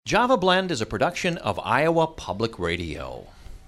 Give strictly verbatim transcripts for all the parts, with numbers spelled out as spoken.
Java Blend is a production of Iowa Public Radio.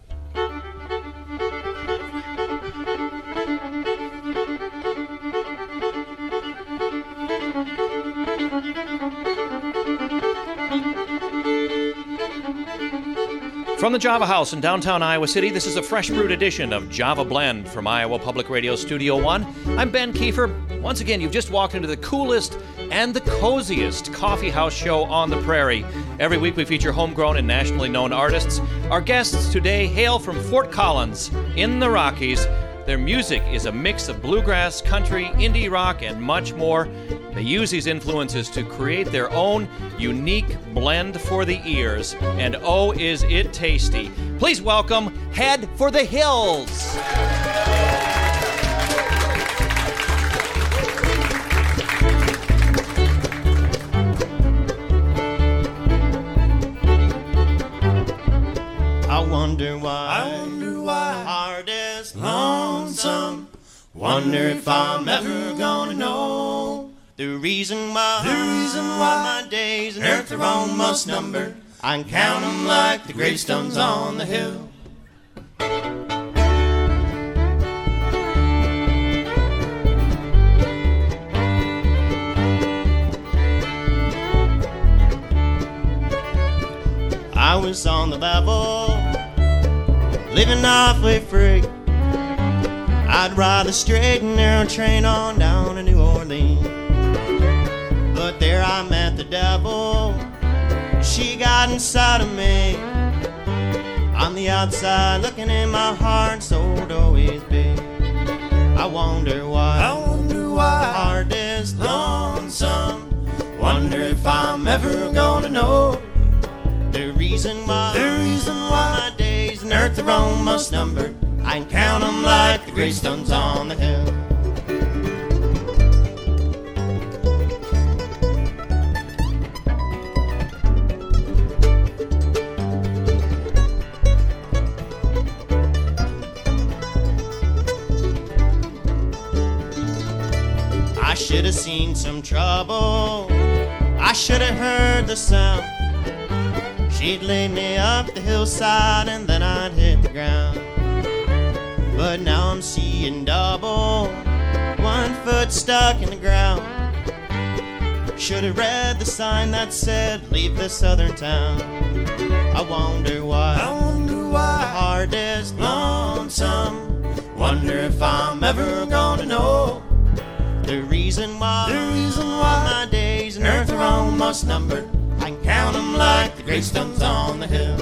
From the Java House in downtown Iowa City, this is a fresh brewed edition of Java Blend from Iowa Public Radio Studio One. I'm Ben Kiefer. Once again, you've just walked into the coolest and the coziest coffee house show on the prairie. Every week we feature homegrown and nationally known artists. Our guests today hail from Fort Collins in the Rockies. Their music is a mix of bluegrass, country, indie rock, and much more. They use these influences to create their own unique blend for the ears. And oh, is it tasty. Please welcome Head for the Hills. I wonder why, I wonder why, heart is lonesome. Wonder if I'm ever gonna know the reason why, the reason why my days on earth are almost numbered. I can count them like the gravestones on the hill. I was on the level, living awfully free. I'd ride the straight and narrow train on down to New Orleans. But there I met the devil, she got inside of me. On the outside, looking in my heart, so it'd always be. I wonder why, I wonder why the heart is lonesome. Wonder if I'm ever gonna know the reason why, the reason why my days on earth are almost numbered. I can count them like the gravestones on the hill. I should have seen some trouble, I should have heard the sound. She'd lay me up the hillside and then I'd hit the ground. But now I'm seeing double, one foot stuck in the ground. Should have read the sign that said, leave this southern town. I wonder why, I wonder why the heart is lonesome. Wonder if I'm ever gonna know the reason why, the reason why my days on earth are almost numbered. I can count them like the gravestones on the hill.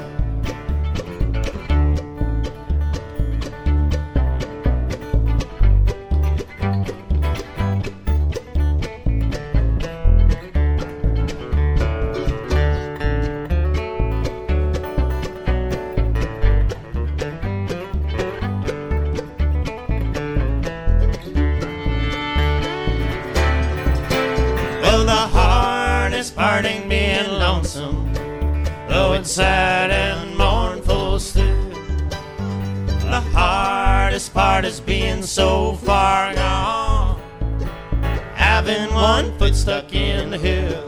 Well, the hardest part ain't being lonesome, though it's sad and mournful still. The hardest part is being so far gone, having one foot stuck in the hill.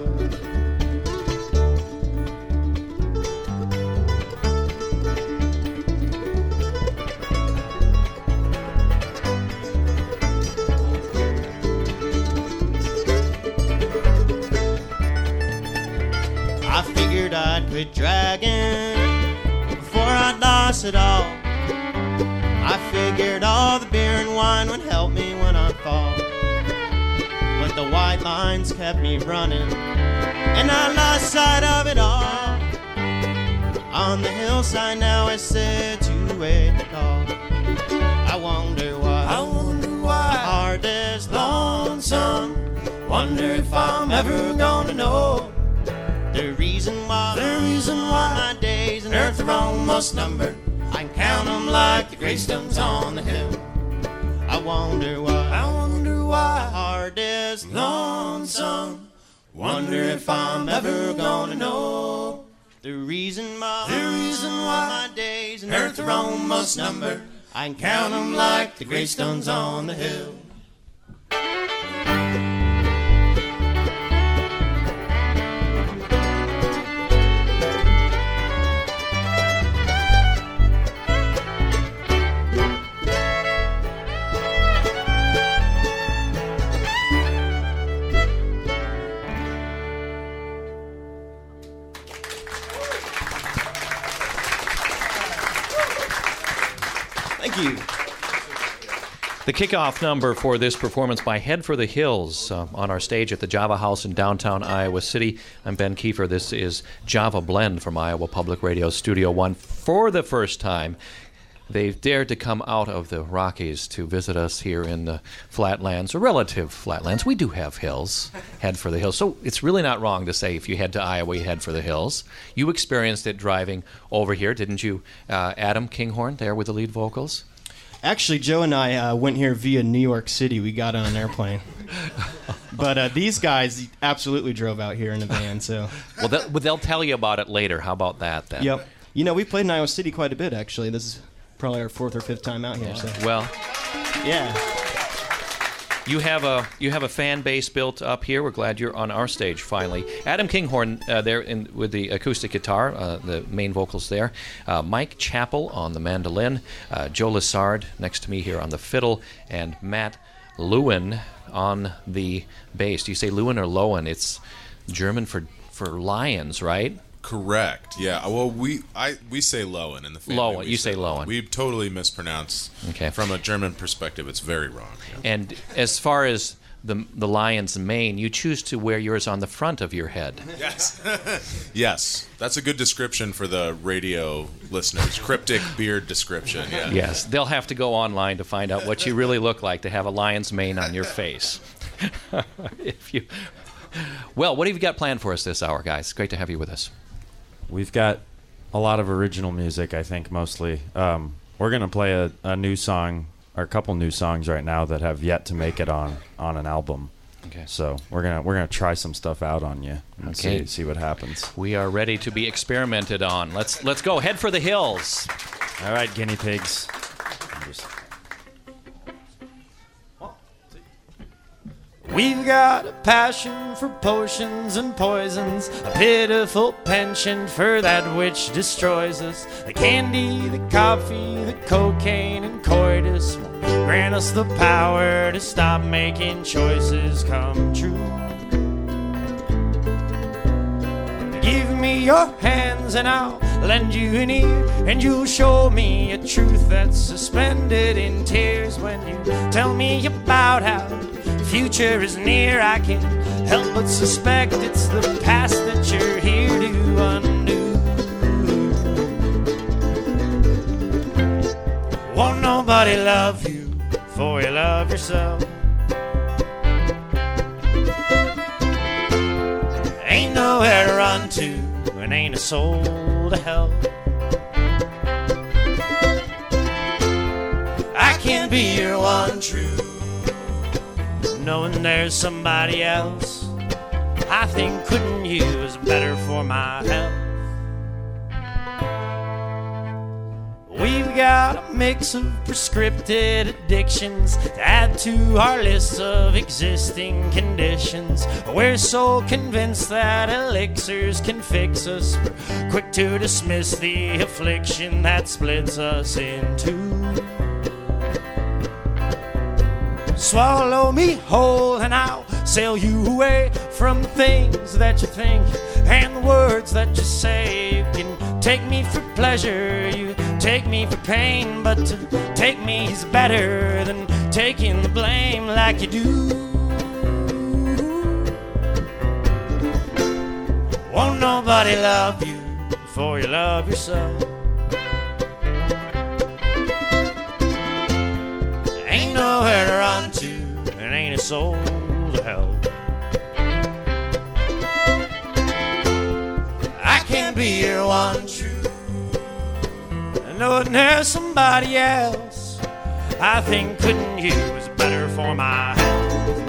I figured I'd quit dragging before I'd lost it all. I figured all the beer and wine would help me when I fall. But the white lines kept me running, and I lost sight of it all. On the hillside now I sit to wait the call. I wonder why, I wonder why my heart is lonesome. Wonder if I'm ever gonna know the reason why, the reason why my days on earth are almost numbered. I can count them like the gravestones on the hill. I wonder why, I wonder why my heart is lonesome. Wonder if I'm ever gonna know the reason why, the reason why my days on earth are almost numbered. I can count them like the gravestones on the hill. Thank you. The kickoff number for this performance by Head for the Hills uh, on our stage at the Java House in downtown Iowa City. I'm Ben Kiefer. This is Java Blend from Iowa Public Radio Studio One. For the first time, they've dared to come out of the Rockies to visit us here in the flatlands, or relative flatlands. We do have hills. Head for the Hills. So it's really not wrong to say if you head to Iowa, you head for the hills. You experienced it driving over here, didn't you, uh, Adam Kinghorn, there with the lead vocals? Actually, Joe and I uh, went here via New York City. We got on an airplane. But uh, these guys absolutely drove out here in a van. So, well, they'll, well, they'll tell you about it later. How about that, then? Yep. You know, we played in Iowa City quite a bit, actually. This is probably our fourth or fifth time out here. Yeah. So. Well, yeah. You have a you have a fan base built up here. We're glad you're on our stage finally. Adam Kinghorn uh, there in, with the acoustic guitar, uh, the main vocals there. Uh, Mike Chappell on the mandolin. Uh, Joe Lessard next to me here on the fiddle, and Matt Lewin on the bass. Do you say Lewin or Lowen? It's German for for lions, right? Correct. Yeah. Well, we I we say Lowen in the family. Lowen. We You say Lowen. We totally mispronounce. Okay. From a German perspective, it's very wrong. Yeah. And as far as the the lion's mane, you choose to wear yours on the front of your head. Yes. Yes. That's a good description for the radio listeners. Cryptic beard description. Yeah. Yes. They'll have to go online to find out what you really look like to have a lion's mane on your face. If you. Well, what have you got planned for us this hour, guys? Great to have you with us. We've got a lot of original music, I think, mostly. Um, we're going to play a, a new song, or a couple new songs right now that have yet to make it on, on an album. Okay. So we're gonna we're gonna try some stuff out on you and Okay. see see what happens. We are ready to be experimented on. Let's let's go. Head for the hills. All right, guinea pigs. We've got a passion for potions and poisons, a pitiful penchant for that which destroys us. The candy, the coffee, the cocaine, and coitus will grant us the power to stop making choices come true. Give me your hands and I'll lend you an ear, and you'll show me a truth that's suspended in tears. When you tell me about how the future is near, I can't help but suspect it's the past that you're here to undo. Won't nobody love you before you love yourself. Ain't nowhere to run to, and ain't a soul to help. I can't be your one true, knowing there's somebody else I think couldn't use better for my health. We've got a mix of prescripted addictions to add to our list of existing conditions. We're so convinced that elixirs can fix us, we're quick to dismiss the affliction that splits us in two. Swallow me whole and I'll sail you away from things that you think and the words that you say. You can take me for pleasure, you take me for pain, but to take me is better than taking the blame like you do. Won't nobody love you before you love yourself. Ain't nowhere to run to, and ain't a soul to help. I can't be your one true, knowing there's somebody else I think couldn't use better for my health.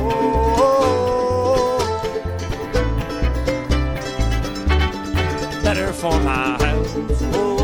Oh, better for my health. Oh.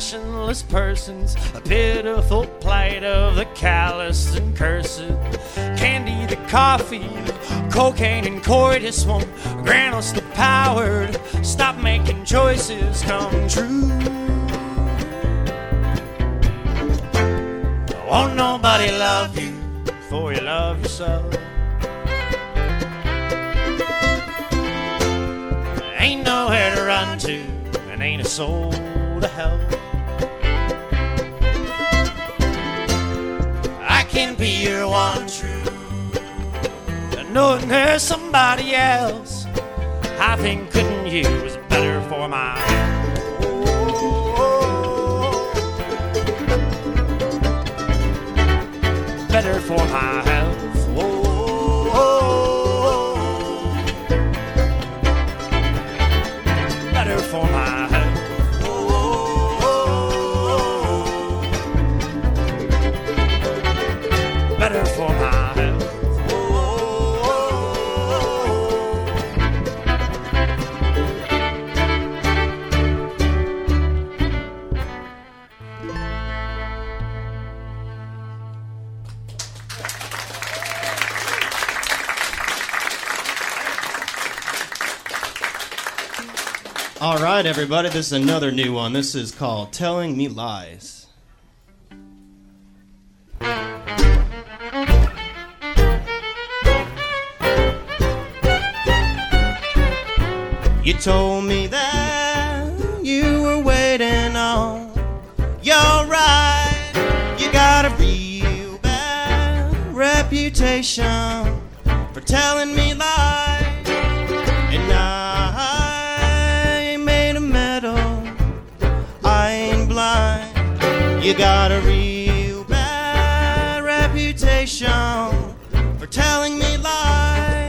passionless persons, a pitiful plight of the callous and cursed. Candy the coffee, cocaine and coitus won't grant us the power to stop making choices come true. Won't nobody love you before you love yourself. Ain't nowhere to run to, and ain't a soul to help. I can be your one true, and knowing there's somebody else I think couldn't use better for my health. Better for my health. Better for my health. Better for my health. All right, everybody, this is another new one. This is called Telling Me Lies. You told me that you were waiting on your ride. You got a real bad reputation for telling me lies. And I ain't made of metal, I ain't blind. You got a real bad reputation for telling me lies.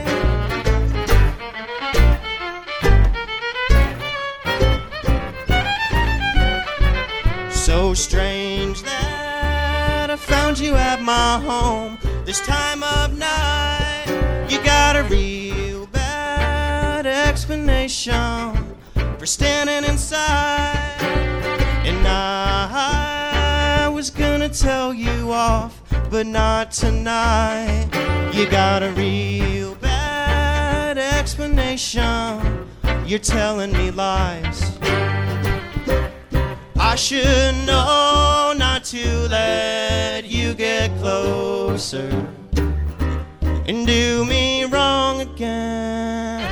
So strange that I found you at my home this time of night. You got a real bad explanation for standing inside. And I was gonna tell you off, but not tonight. You got a real bad explanation. You're telling me lies. I should know not to let you get closer and do me wrong again.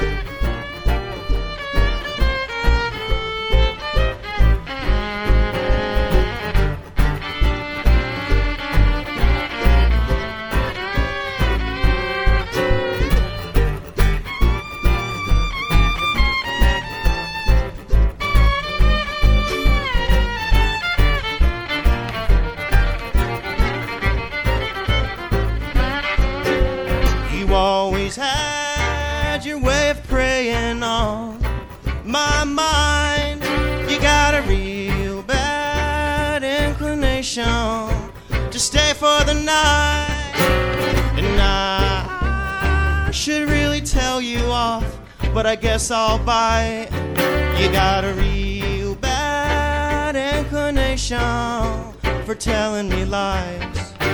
Always had your way of preying on my mind. You got a real bad inclination to stay for the night. And I should really tell you off, but I guess I'll bite. You got a real bad inclination for telling me lies.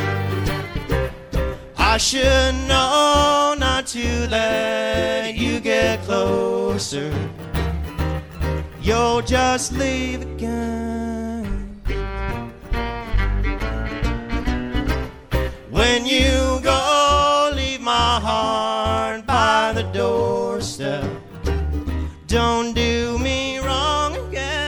I should know not to let you get closer. You'll just leave again. When you go, leave my heart by the doorstep. Don't do me wrong again.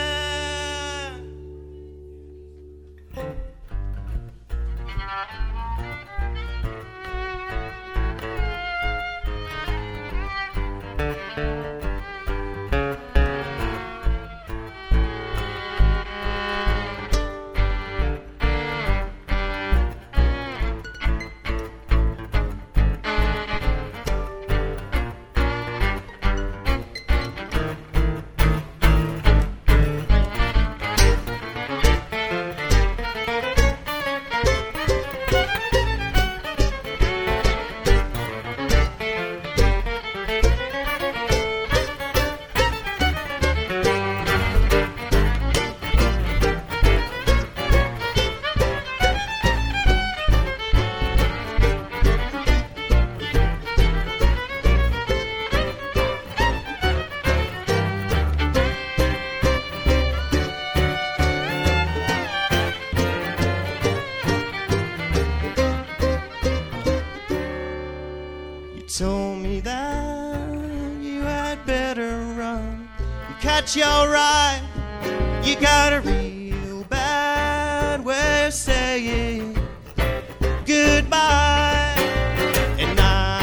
that you're right. You got a real bad way of saying goodbye. And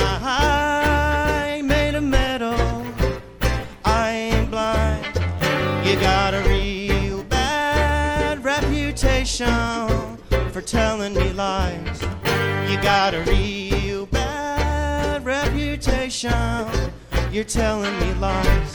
I ain't made of metal, I ain't blind. You got a real bad reputation for telling me lies. You got a real bad reputation, you're telling me lies.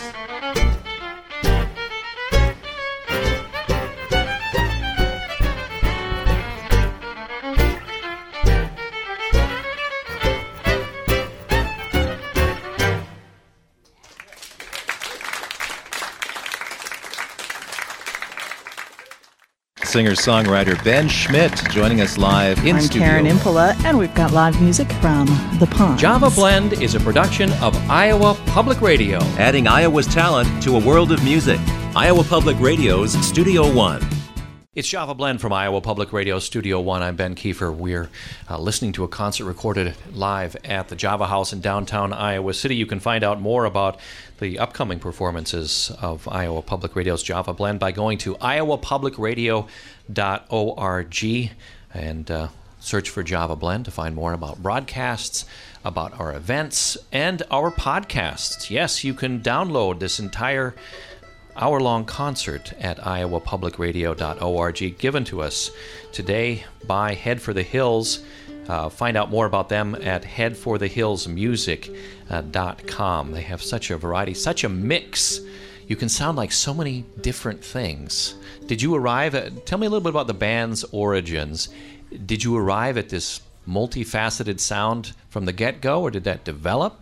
Singer-songwriter Ben Schmidt joining us live in I'm studio. Karen Impola, and we've got live music from The Ponds. Java Blend is a production of Iowa Public Radio. Adding Iowa's talent to a world of music. Iowa Public Radio's Studio One. It's Java Blend from Iowa Public Radio Studio One. I'm Ben Kiefer. We're uh, listening to a concert recorded live at the Java House in downtown Iowa City. You can find out more about the upcoming performances of Iowa Public Radio's Java Blend by going to iowa public radio dot org and uh, search for Java Blend to find more about broadcasts, about our events, and our podcasts. Yes, you can download this entire hour-long concert at iowa public radio dot org, given to us today by Head for the Hills. Uh, find out more about them at head for the hills music dot com. They have such a variety, such a mix. You can sound like so many different things. Did you arrive at, tell me a little bit about the band's origins. Did you arrive at this multifaceted sound from the get-go, or did that develop?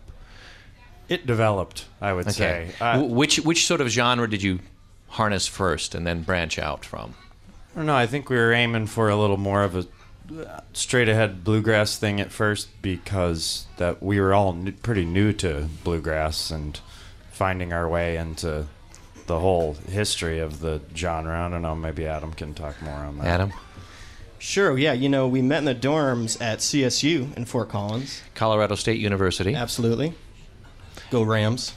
It developed, I would Okay. say. Uh, Wh- which which sort of genre did you harness first and then branch out from? I don't know. I think we were aiming for a little more of a straight-ahead bluegrass thing at first, because that we were all n- pretty new to bluegrass and finding our way into the whole history of the genre. I don't know. Maybe Adam can talk more on that. Adam? Sure, yeah, you know, we met in the dorms at C S U in Fort Collins. Colorado State University. Absolutely. Go Rams.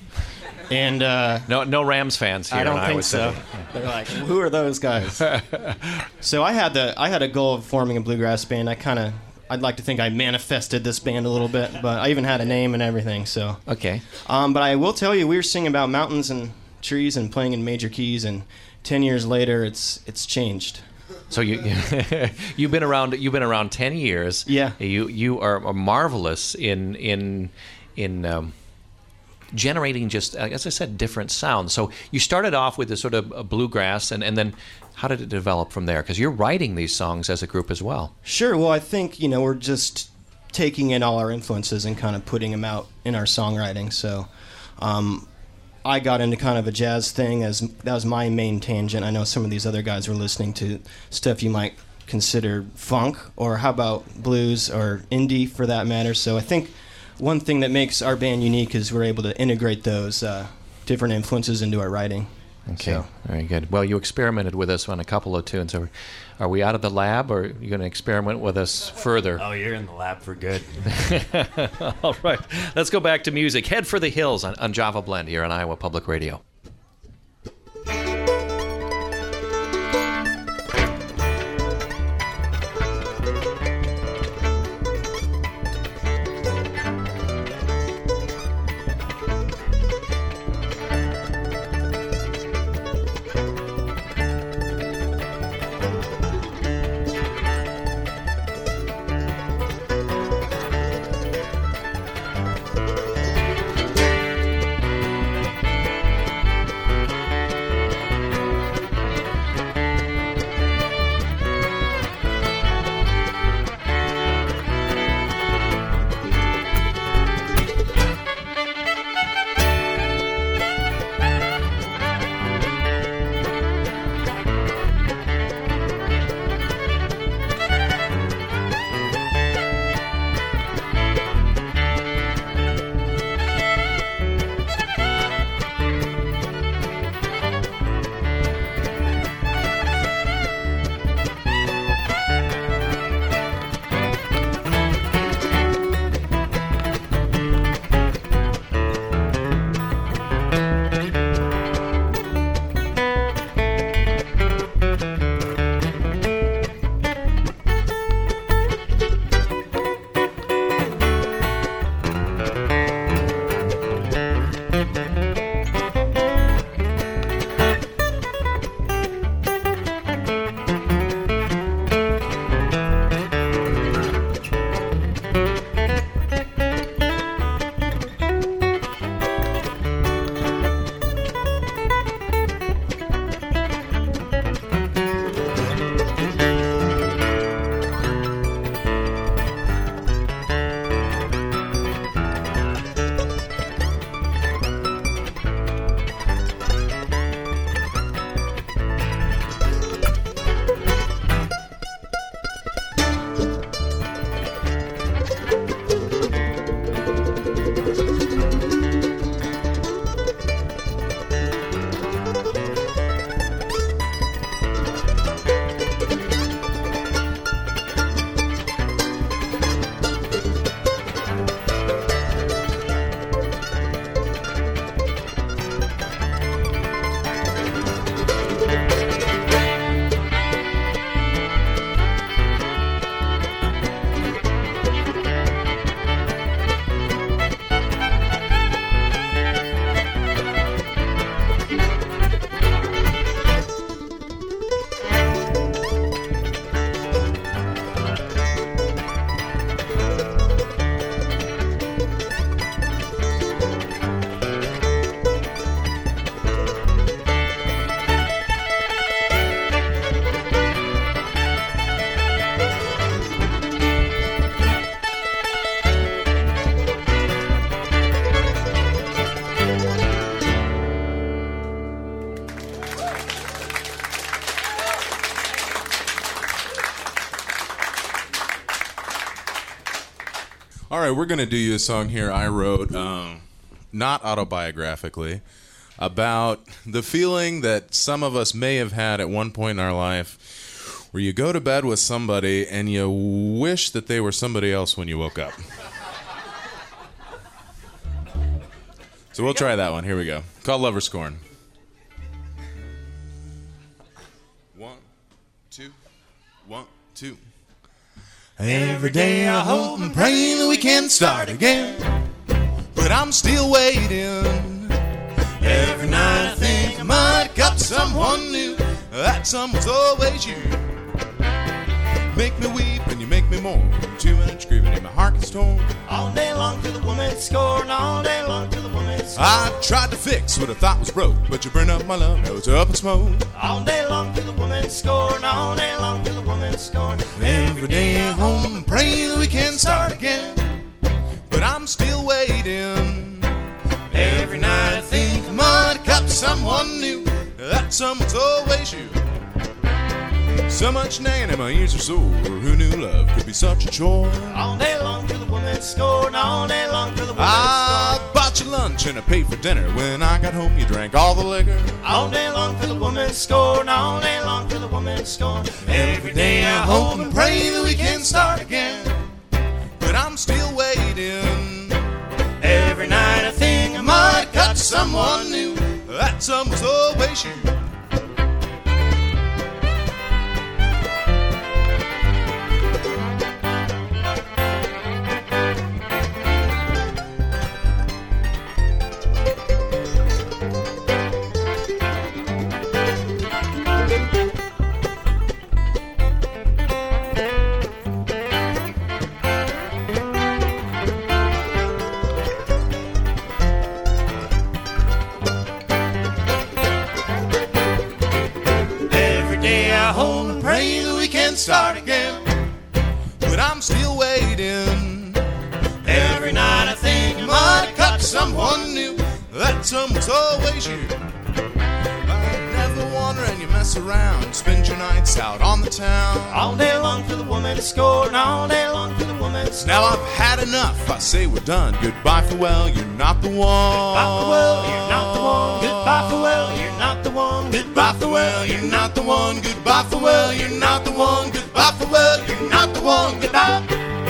And uh, No, no Rams fans here I don't in think Iowa so. City. They're like, who are those guys? So I had the I had a goal of forming a bluegrass band. I kind of I'd like to think I manifested this band a little bit, but I even had a name and everything. So, Okay. um, but I will tell you, we were singing about mountains and trees and playing in major keys, and ten years later, it's it's changed. So you you've been around you've been around ten years. Yeah. You you are marvelous in in in um, generating just, as I said, different sounds. So you started off with this sort of a bluegrass, and, and then how did it develop from there? Because you're writing these songs as a group as well. Sure. Well, I think, you know, we're just taking in all our influences and kind of putting them out in our songwriting. So um, I got into kind of a jazz thing, as that was my main tangent. I know some of these other guys were listening to stuff you might consider funk, or how about blues or indie for that matter. So I think one thing that makes our band unique is we're able to integrate those uh, different influences into our writing. Okay, So, very good. Well, you experimented with us on a couple of tunes. Are, are we out of the lab, or are you going to experiment with us further? Oh, you're in the lab for good. All right, let's go back to music. Head for the Hills on, on Java Blend here on Iowa Public Radio. All right, we're going to do you a song here I wrote, um, not autobiographically, about the feeling that some of us may have had at one point in our life where you go to bed with somebody and you wish that they were somebody else when you woke up. So we'll try that one. Here we go. Called Lover Scorn. One, two, one, two. Every day I hope and pray that we can start again, but I'm still waiting. Every night I think I might have got someone new. That someone's always you. Make me weep and you make me mourn. Too much grieving and my heart gets torn. All day long till the woman scorn. All day long till the woman scorn. I tried to fix what I thought was broke, but you burned up my love, now it's up in smoke. All day long till the woman scorn. All day long till the woman scorn. Every day at home and pray that we can start again, but I'm still waiting. Every night I think I might have got someone new. That someone's always you. So much nagging and my ears are sore. Who knew love could be such a chore? All day long till the woman scorn. All day long till the woman I scorn. bought you lunch and I paid for dinner. When I got home you drank all the liquor. All day long till the woman scorn. All day long till the woman scorn. Every day I hope and pray that we can start again, but I'm still waiting. Every night I think I might have got someone new. That someone's always you. Start again, but I'm still waiting. Every night I think I might have caught someone new. That someone's always you. I never wander and you mess around, spend your nights out on the town. All day long till the woman scorn. All day long till the woman scorn. Now I've had enough, I say we're done. Goodbye farewell, you're not the one. Goodbye farewell, you're not the one. Goodbye farewell, you're not the one. Goodbye farewell, you're not the one. Goodbye farewell, you're not the one. Goodbye farewell, you're not the one. Goodbye.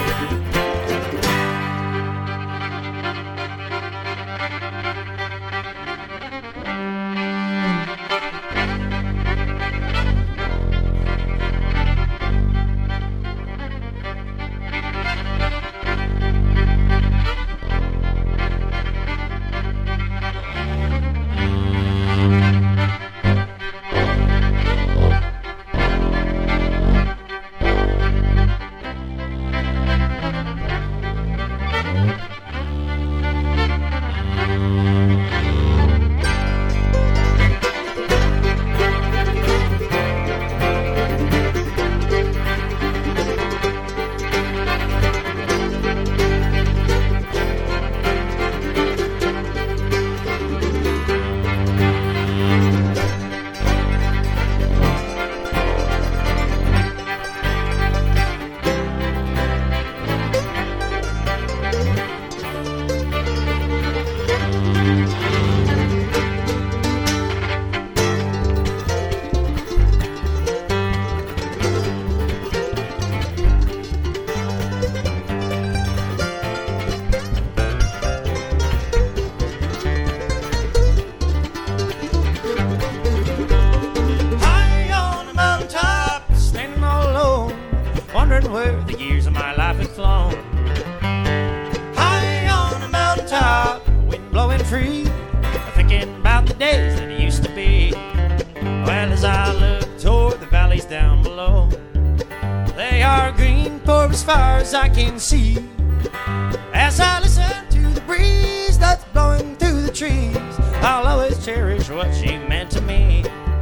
I can see as I listen to the breeze that's blowing through the trees. I'll always cherish what she meant to me.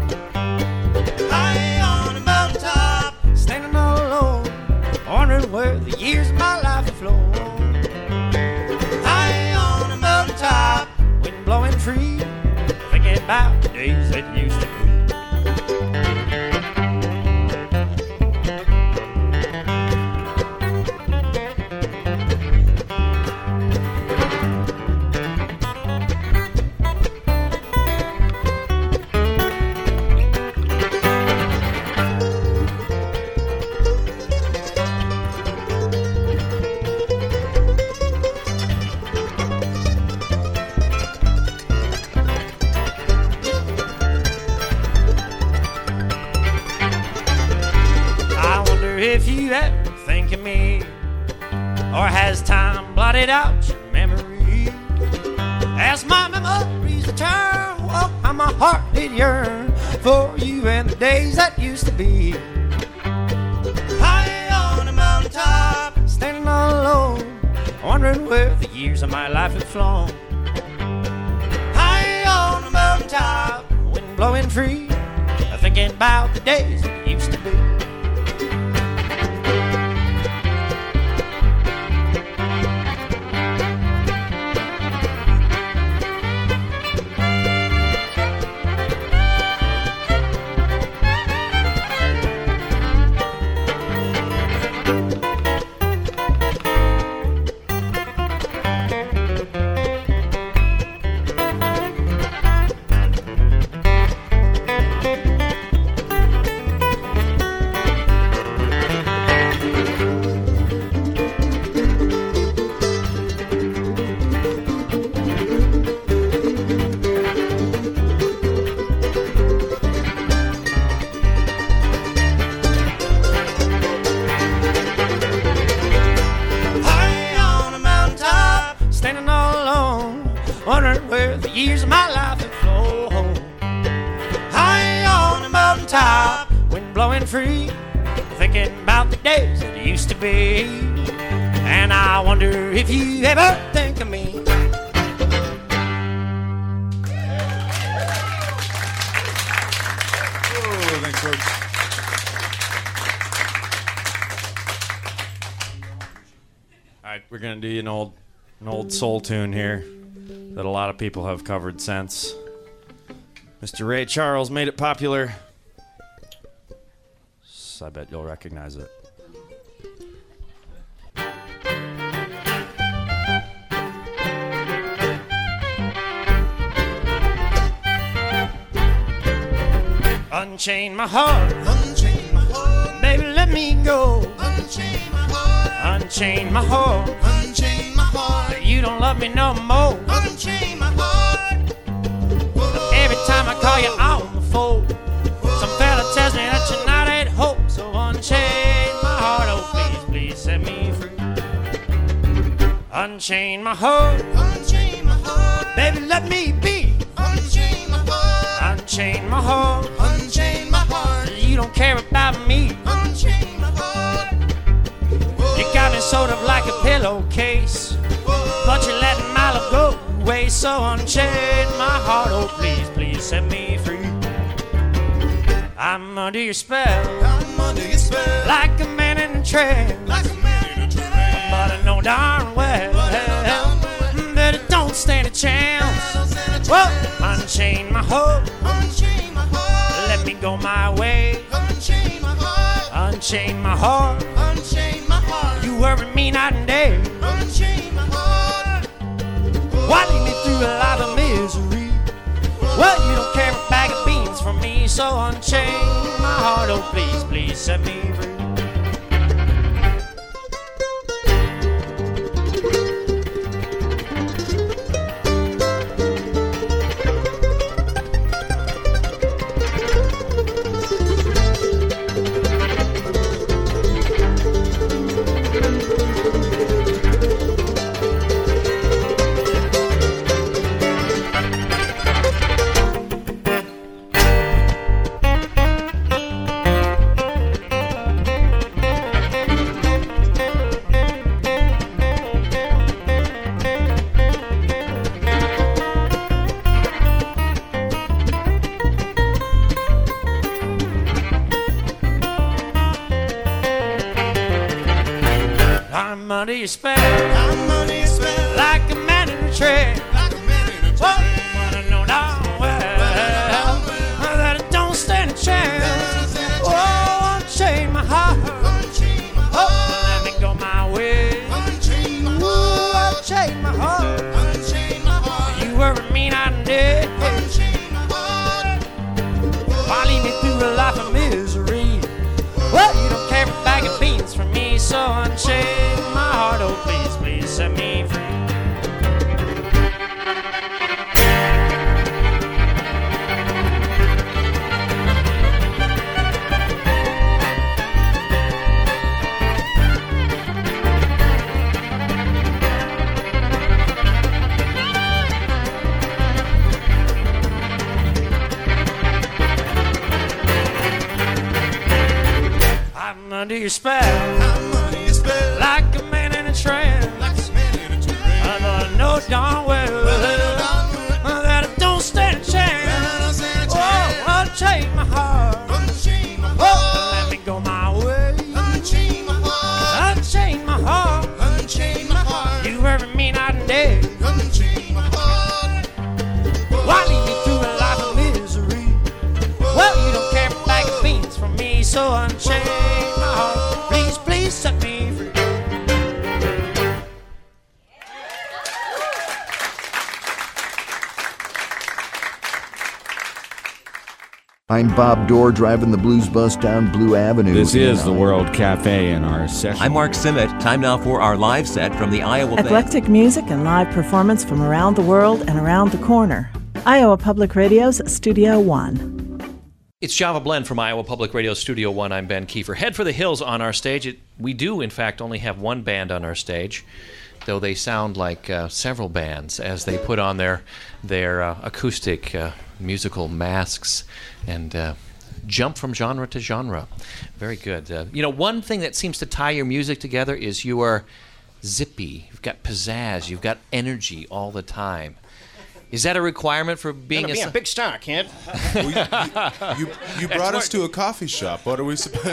High on a mountaintop, standing all alone, wondering where the years of my life have flown. High on a mountaintop, wind blowing free, thinking about the days that used to be. you ever think of me? Or has time blotted out your memory? As my memories return, oh, how my heart did yearn for you and the days that used to be. High on a mountaintop, standing all alone, wondering where the years of my life have flown. High on a mountaintop, wind blowing free, thinking about the days that used to be. Years of my life have flown. High on a mountaintop, wind blowing free, thinking about the days that used to be. And I wonder if you ever think of me. Oh, thanks, folks. All right, we're gonna do you an old, an old soul tune here that a lot of people have covered since. Mister Ray Charles made it popular, so I bet you'll recognize it. Unchain my heart, Unchain my heart, baby, let me go. unchain my heart, Unchain my heart, unchain my heart, you don't love me no more. unchain my heart. Whoa. Every time I call you on the phone, some fella tells me that you're not at home. So unchain my heart, oh please, please set me free. Unchain my heart, Unchain my heart, baby, let me be. unchain my heart, Unchain my heart, unchain my heart, you don't care about me. unchain my heart. You got me sort of like a pillowcase, but you're letting my love go away. So unchain my heart, oh please, please set me free. I'm under your spell, I'm under your spell, like a man in a trance. like a man in a trance. But I know darn well, But I know darn well that it don't stand a chance. Don't stand a chance. Well, unchain my heart, Unchain my heart, let me go my way. unchain my heart, Unchain my heart, unchain my heart, you worry me night and day. unchain my heart. Why lead me through a life of misery? Well, you don't care a bag of beans from me. So unchain my heart, oh please, please set me free. I'm under your spell, I'm under your spell, like a man in a trance. like a man in a Well, trance. but I know darn well that it don't stand a chance. Oh, unchain my heart, Unchain my oh, heart, let me go my way. unchain my Ooh, heart, unchain my heart, unchain my heart, you worry me night and day. unchain my heart. Why lead me through a life of misery? Well, you don't care a bag of beans from me. So unchain my heart, oh please, please set me free. your spell. How money you spell. Like a man in a trance. Like a man in a trance. I thought I know darn well, Well, I know darn well that I don't stand a chance. that I don't stand a Oh, chance. unchain my heart. Unchain my Oh, heart. let me go my way. Unchain my heart. Unchain my heart. Unchain my heart. You hurt me night and day. Unchain my heart. Why lead me through a life of misery? Well, you don't care a bag of beans from me, so unchain my heart. Please, please set me free. I'm Bob Dorr driving the blues bus down Blue Avenue. This is in the Iowa. World Cafe in our session. I'm Mark Simmet. Time now for our live set from the Iowa Band. Eclectic music and live performance from around the world and around the corner. Iowa Public Radio's Studio One. It's Java Blend from Iowa Public Radio Studio One. I'm Ben Kiefer. Head for the Hills on our stage. It, we do, in fact, only have one band on our stage, though they sound like uh, several bands as they put on their their uh, acoustic uh, musical masks and uh, jump from genre to genre. Very good. Uh, you know, one thing that seems to tie your music together is you are zippy. You've got pizzazz. You've got energy all the time. Is that a requirement for being Gonna a, be s- a big star, kid. Well, you, you, you brought us to a coffee shop. What are we supposed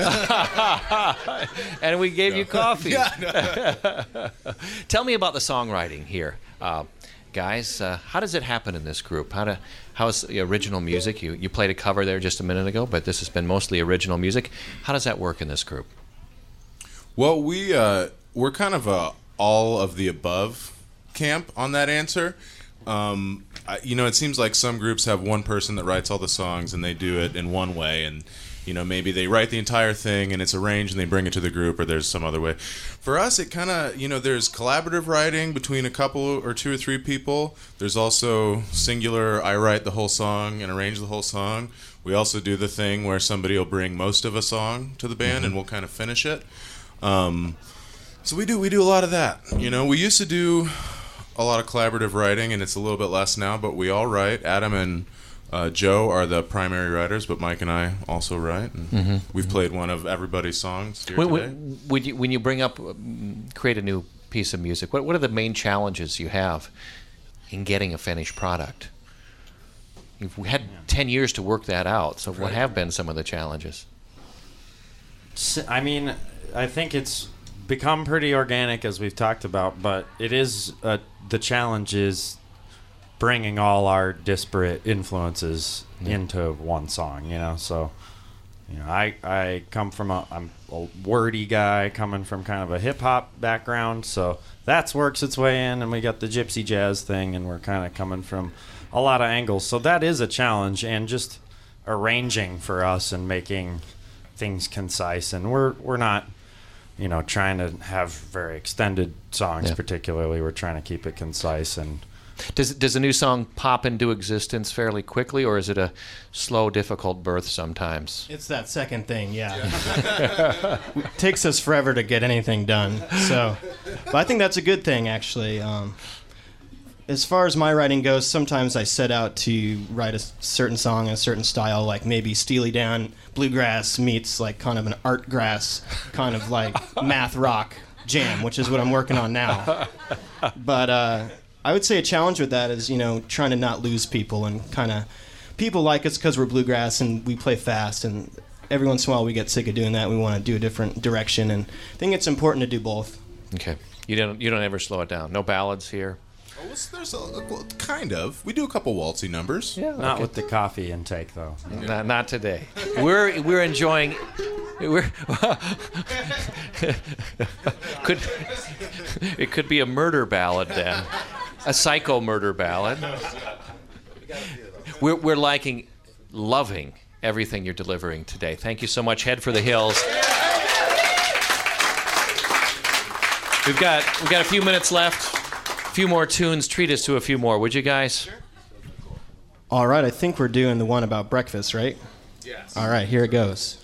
and we gave you coffee. Yeah, Tell me about the songwriting here, uh, guys. Uh, how does it happen in this group? How do how's the original music? You you played a cover there just a minute ago, but this has been mostly original music. How does that work in this group? Well, we uh, we're kind of a all of the above camp on that answer. Um, I, you know, it seems like some groups have one person that writes all the songs and they do it in one way, and you know, maybe they write the entire thing and it's arranged and they bring it to the group, or there's some other way. For us, it kind of, you know, there's collaborative writing between a couple or two or three people. There's also singular, I write the whole song and arrange the whole song. We also do the thing where somebody will bring most of a song to the band and we'll kind of finish it. Um, so we do we do a lot of that. You know, we used to do a lot of collaborative writing, and it's a little bit less now, but we all write. Adam and uh, Joe are the primary writers, but Mike and I also write. And Mm-hmm. we've played one of everybody's songs here When, today. when, when you when you bring up um, create a new piece of music, what what are the main challenges you have in getting a finished product? You've had ten years to work that out. So what have been some of the challenges? S- I mean, I think it's become pretty organic as we've talked about, but it is uh, the challenge is bringing all our disparate influences Yeah. into one song. You know, so you know, I I come from a I'm a wordy guy coming from kind of a hip hop background, so that's works its way in, and we got the gypsy jazz thing, and we're kind of coming from a lot of angles. So that is a challenge, and just arranging for us and making things concise. And we're we're not, you know, trying to have very extended songs. Yeah. Particularly, we're trying to keep it concise. And Does does a new song pop into existence fairly quickly, or is it a slow, difficult birth sometimes? It's that second thing, yeah. It takes us forever to get anything done. So, but I think that's a good thing, actually. Um, as far as my writing goes, sometimes I set out to write a certain song in a certain style, like maybe Steely Dan bluegrass meets like kind of an art grass, kind of like math rock jam, which is what I'm working on now. But uh, I would say a challenge with that is, you know, trying to not lose people, and kind of people like us because we're bluegrass and we play fast, and every once in a while we get sick of doing that. We want to do a different direction, and I think it's important to do both. Okay, you don't you don't ever slow it down. No ballads here. Oh, well, there's a, well, kind of. We do a couple waltzy numbers. Yeah, not okay. with the coffee intake, though. Not, not today. We're we're enjoying. We're could it could be a murder ballad then, a psycho murder ballad. We're we're liking, loving everything you're delivering today. Thank you so much. Head for the Hills. We've got we've got a few minutes left. A few more tunes. Treat us to a few more, would you guys? Sure. All right, I think we're doing the one about breakfast, right? Yes. All right, here it goes.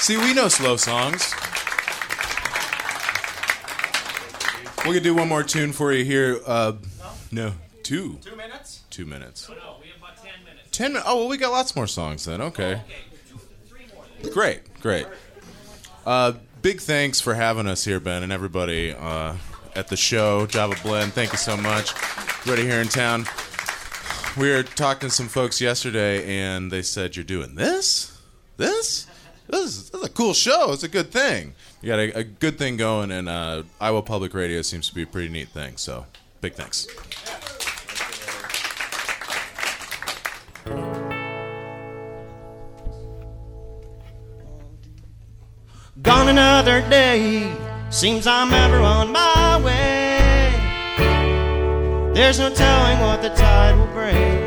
See, we know slow songs. We're gonna do one more tune for you here. Uh, no, two. Two minutes? Two minutes. Oh, no, we have about ten minutes. Ten minutes. Oh, well, we got lots more songs then. Okay. Okay, two, three more then. Great, great. Uh, big thanks for having us here, Ben, and everybody uh, at the show. Java Blend, thank you so much. Everybody here in town. We were talking to some folks yesterday, and they said, "You're doing this? This? This is, this is a cool show. It's a good thing. You got a, a good thing going, and uh, Iowa Public Radio seems to be a pretty neat thing. So, big thanks." Gone another day, seems I'm ever on my way. There's no telling what the tide will bring.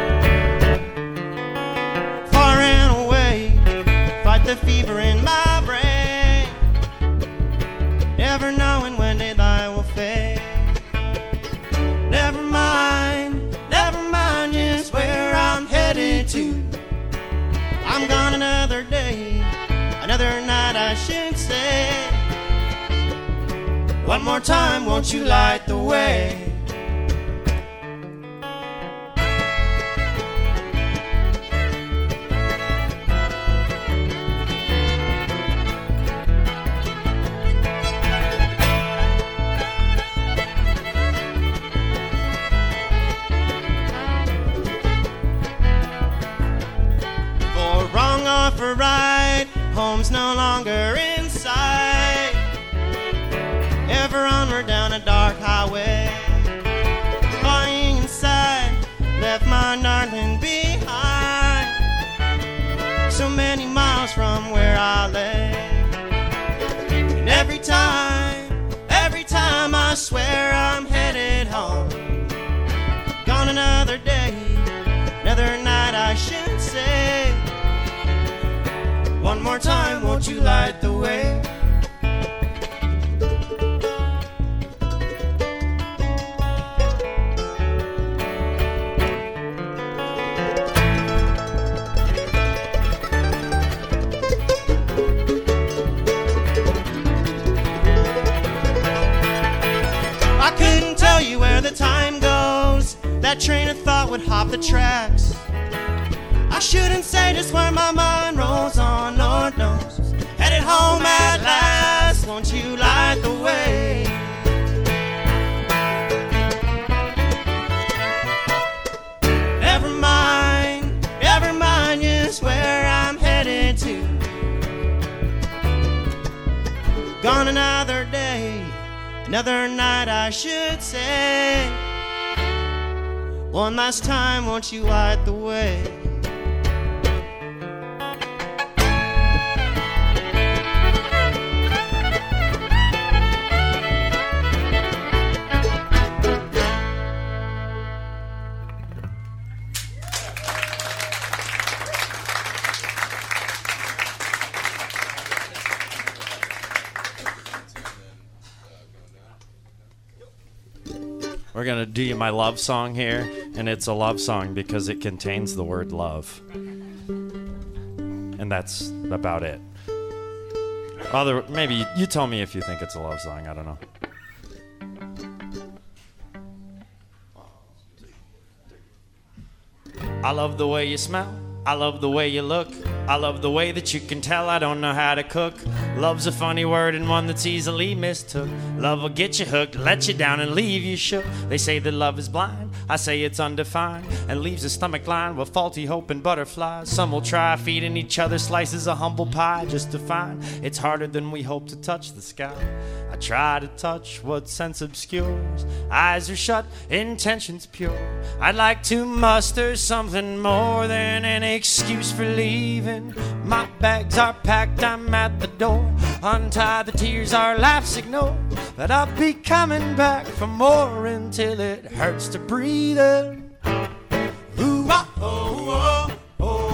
Far and away, fight the fever in my brain. Never knowing when daylight will fade. Never mind, never mind just where I'm headed to. I'm gone another day, another night I should say. One more time, won't you light the way? For wrong or for right, home's no longer in sight. Ever onward down a dark highway. Lying inside, left my darling behind. So many miles from where I lay. And every time, every time I swear I'm headed home. Gone another day, another night I should say. One more time, won't you light the way? I couldn't tell you where the time goes. That train of thought would hop the tracks. I shouldn't say just where my mind rolls on, Lord knows. Headed home at last, won't you light the way? Never mind, never mind just where I'm headed to. Gone another day, another night I should say. One last time, won't you light the way? We're going to do you my love song here, and it's a love song because it contains the word love. And that's about it. Other, maybe you, you tell me if you think it's a love song. I don't know. I love the way you smell. I love the way you look. I love the way that you can tell I don't know how to cook. Love's a funny word and one that's easily mistook. Love will get you hooked, let you down and leave you shook. They say that love is blind, I say it's undefined, and leaves a stomach lined with faulty hope and butterflies. Some will try feeding each other slices of humble pie just to find it's harder than we hope to touch the sky. I try to touch what sense obscures. Eyes are shut, intentions pure. I'd like to muster something more than an excuse for leaving. My bags are packed, I'm at the door. Untie the tears, our laughs ignore. But I'll be coming back for more until it hurts to breathe in. Ooh, ah, oh, oh,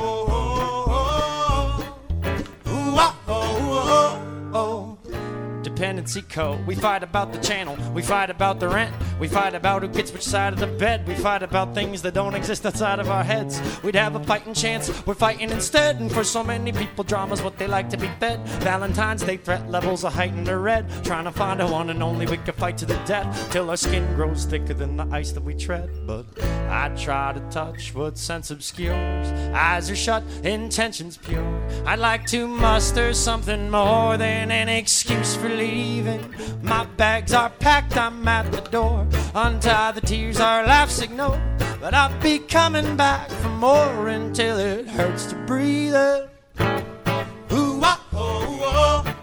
oh, oh, oh. Ooh, ah, oh, oh, oh. Dependency code. We fight about the channel, we fight about the rent. We fight about who gets which side of the bed. We fight about things that don't exist outside of our heads. We'd have a fighting chance, we're fighting instead. And for so many people, drama's what they like to be fed. Valentine's Day threat levels are heightened or red. Trying to find a one and only we can fight to the death, till our skin grows thicker than the ice that we tread. But I try to touch what sense obscures. Eyes are shut, intentions pure. I'd like to muster something more than an excuse for leaving. My bags are packed, I'm at the door. Untie the tears, our laughs ignore. But I'll be coming back for more until it hurts to breathe it. Ooh, ah, oh, oh,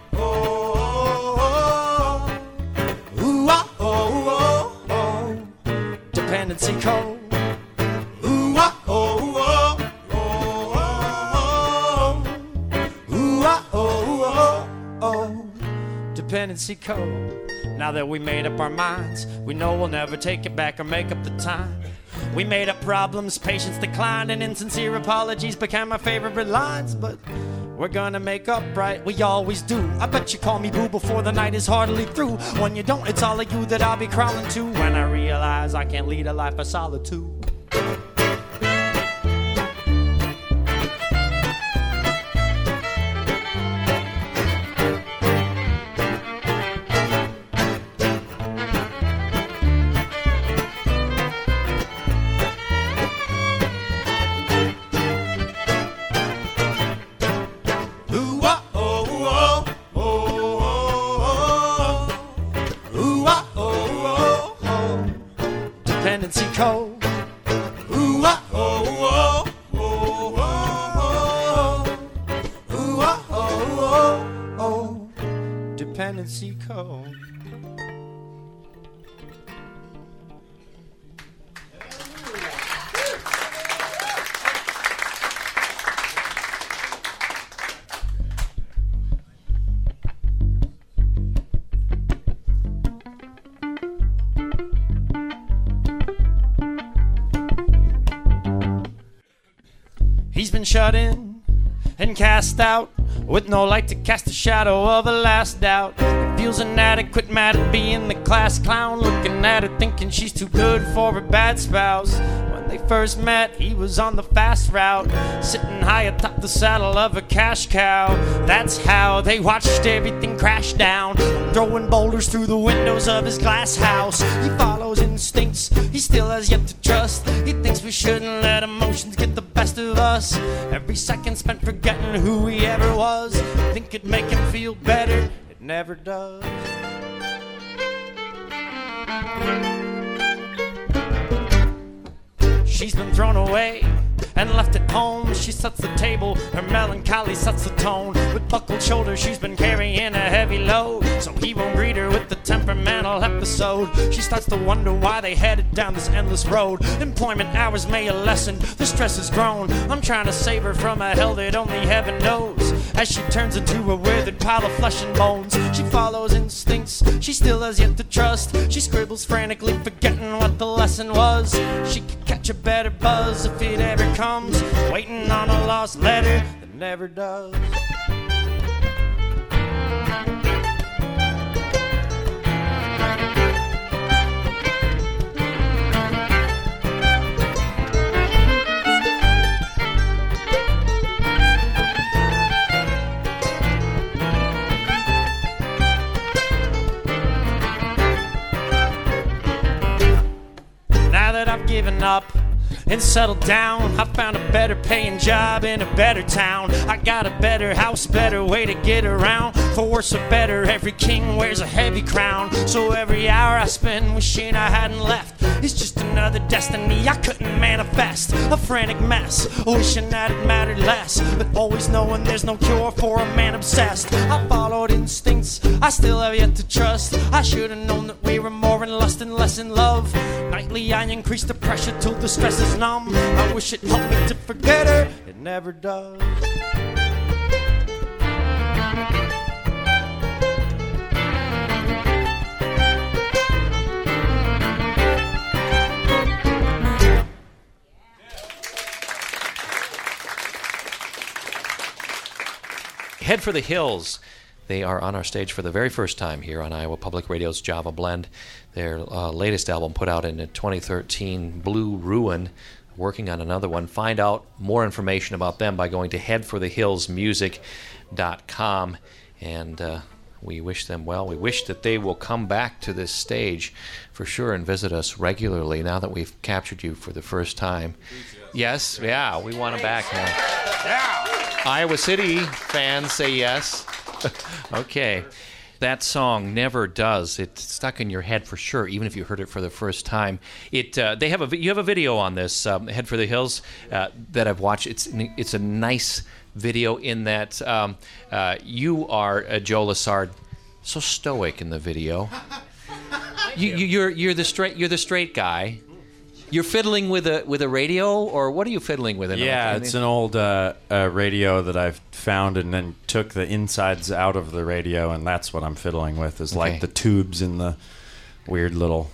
oh, oh. Ooh, ah, oh, oh, oh. Dependency code. Ooh, ah, oh, oh, oh, oh. Ooh, ah, oh, oh, oh. Dependency code. Now that we made up our minds, we know we'll never take it back or make up the time. We made up problems, patience declined, and insincere apologies became my favorite lines. But we're gonna make up right, we always do. I bet you call me boo before the night is hardly through. When you don't, it's all of you that I'll be crawling to. When I realize I can't lead a life of solitude. Dependency code. Ooh, ah, oh, oh, oh, oh, oh. Ooh, ah, oh, oh, oh. Dependency code. He's been shut in and cast out, with no light to cast a shadow of a last doubt. He feels inadequate, mad at being the class clown, looking at her thinking she's too good for a bad spouse. When they first met, he was on the fast route, sitting high atop the saddle of a cash cow. That's how they watched everything crash down, throwing boulders through the windows of his glass house. He follows instincts he still has yet to trust. He thinks we shouldn't let emotions get the best of us. Every second spent forgetting who he ever was. Think it'd make him feel better, it never does. She's been thrown away and left at home. She sets the table, her melancholy sets the tone. With buckled shoulders, she's been carrying a heavy load, so he won't greet her with the temperamental episode. She starts to wonder why they headed down this endless road. Employment hours may have lessened, the stress has grown. I'm trying to save her from a hell that only heaven knows. As she turns into a withered pile of flesh and bones, she follows instincts she still has yet to trust. She scribbles frantically, forgetting what the lesson was. She could catch a better buzz if it ever comes, waiting on a lost letter that never does. Now that I've given up and settled down, I found a better paying job in a better town. I got a better house, better way to get around. For worse or better, every king wears a heavy crown. So every hour I spend wishing I hadn't left is just another destiny I couldn't manifest. A frantic mess, wishing that it mattered less, but always knowing there's no cure for a man obsessed. I followed instincts I still have yet to trust. I should have known that we were more in lust and less in love. Nightly I increase the pressure till the stress is numb. I wish it helped me to forget her, it never does. Head for the Hills. They are on our stage for the very first time here on Iowa Public Radio's Java Blend. Their uh, latest album put out in twenty thirteen, Blue Ruin, working on another one. Find out more information about them by going to head for the hills music dot com. And uh, we wish them well. We wish that they will come back to this stage for sure and visit us regularly now that we've captured you for the first time. Yes, yeah, we want them back now. Yeah. Iowa City fans say yes. Okay. That song Never Does. It's stuck in your head for sure, even if you heard it for the first time. It uh, they have a you have a video on this um, Head for the Hills uh, that I've watched. It's it's a nice video in that um, uh, you are uh, Joe Lassard, so stoic in the video. you, you you're you're the straight you're the straight guy. You're fiddling with a with a radio, or what are you fiddling with? Yeah, it's an old uh, uh, radio that I've found and then took the insides out of the radio, and that's what I'm fiddling with, is Okay. like the tubes and the weird little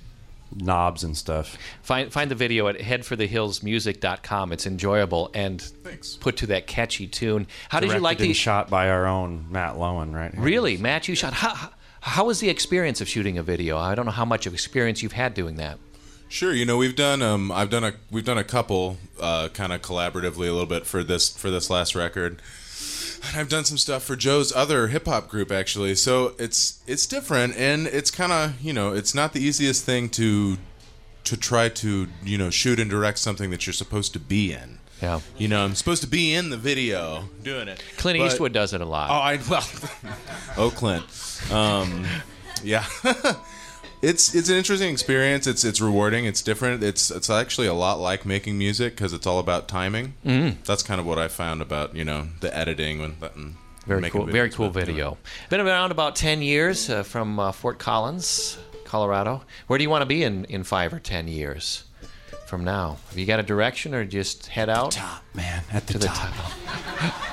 knobs and stuff. Find find the video at head for the hills music dot com. It's enjoyable and Thanks. put to that catchy tune. How did you Directed like and the shot by our own Matt Lowen, right? here. Really, Matt, you shot. How, how was the experience of shooting a video? I don't know how much of experience you've had doing that. Sure, you know we've done um I've done a we've done a couple uh, kind of collaboratively a little bit for this for this last record. And I've done some stuff for Joe's other hip hop group actually. So it's it's different, and it's kind of, you know, it's not the easiest thing to to try to, you know, shoot and direct something that you're supposed to be in. Yeah. You know, I'm supposed to be in the video doing it. Clint But- Eastwood does it a lot. Oh, I well, oh Clint, um, yeah. It's it's an interesting experience. It's it's rewarding. It's different. It's it's actually a lot like making music because it's all about timing. Mm. That's kind of what I found about, you know, the editing and, and Very making cool. Very videos, cool but, you know. video. Been around about ten years uh, from uh, Fort Collins, Colorado. Where do you want to be in, in five or ten years from now? Have you got a direction, or just head out Top, man, at the to the top. top?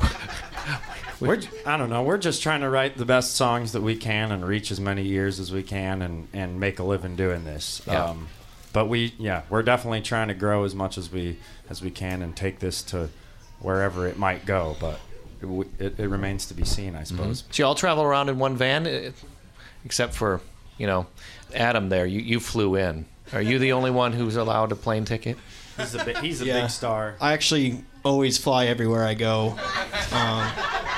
We're, I don't know. We're just trying to write the best songs that we can and reach as many ears as we can and, and make a living doing this. Yeah. Um, but we, yeah, we're definitely trying to grow as much as we as we can and take this to wherever it might go. But it, it, it remains to be seen, I suppose. So you all travel around in one van, uh, except for, you know, Adam there. You, you flew in. Are you the only one who's allowed a plane ticket? He's a, bi- he's a Yeah. big star. I actually always fly everywhere I go. Um,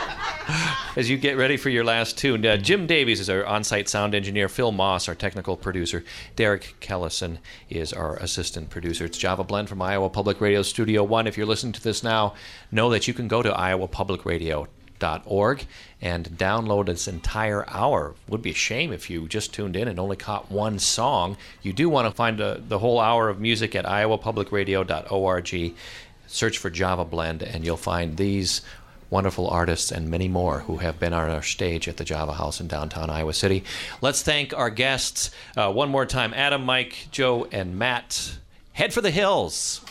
As you get ready for your last tune, uh, Jim Davies is our on-site sound engineer. Phil Moss, our technical producer. Derek Kellison is our assistant producer. It's Java Blend from Iowa Public Radio Studio One. If you're listening to this now, know that you can go to iowa public radio dot org and download this entire hour. Would be a shame if you just tuned in and only caught one song. You do want to find uh, the whole hour of music at iowa public radio dot org. Search for Java Blend, and you'll find these wonderful artists and many more who have been on our stage at the Java House in downtown Iowa City. Let's thank our guests uh, one more time. Adam, Mike, Joe, and Matt. Head for the hills.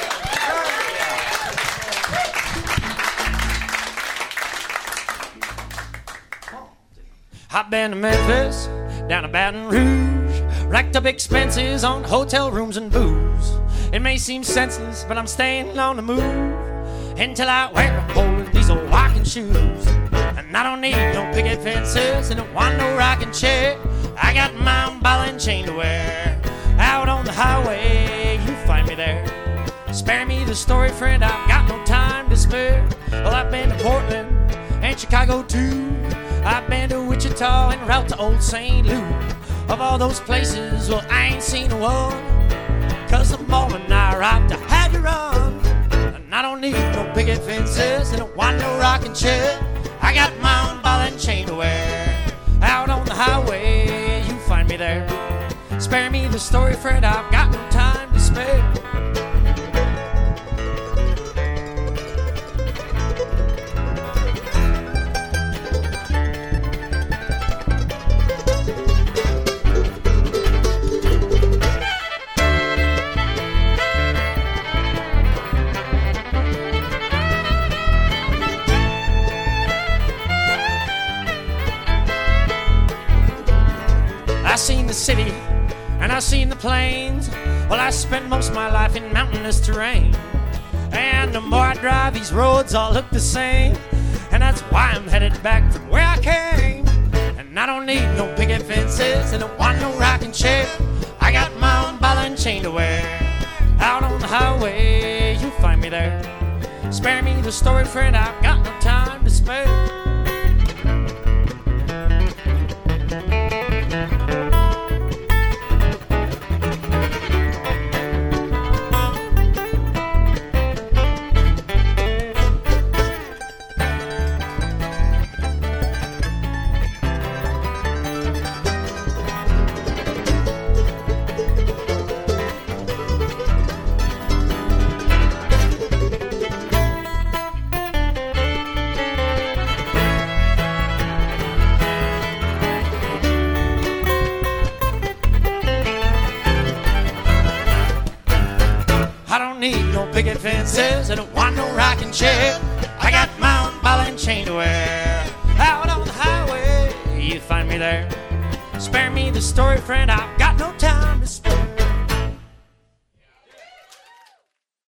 I've been to Memphis, down to Baton Rouge, racked up expenses on hotel rooms and booze. It may seem senseless, but I'm staying on the move until I wear a pole with these old walking shoes. And I don't need no picket fences and don't want no rocking chair. I got my own ball and chain to wear. Out on the highway, you find me there. Spare me the story, friend, I've got no time to spare. Well, I've been to Portland and Chicago too. I've been to Wichita and route to Old Saint Louis. Of all those places, well, I ain't seen one. Cause the moment I arrived, I had to run. And I don't need no picket fences and don't want no rocking chair. I got my own ball and chain to wear. Out on the highway, you find me there. Spare me the story, friend, I've got no time to spare. I seen the city and I seen the plains. Well, I spent most of my life in mountainous terrain. And the more I drive, these roads all look the same. and that's why I'm headed back from where I came. And I don't need no picket fences, and don't want no rocking chair. I got my own ball and chain to wear. Out on the highway, you'll find me there. Spare me the story, friend, I've got no time to spare. Picket fences, I don't want no rocking chair. I got my own ball and chain to wear. Out on the highway, you find me there. Spare me the story, friend, I've got no time to spare.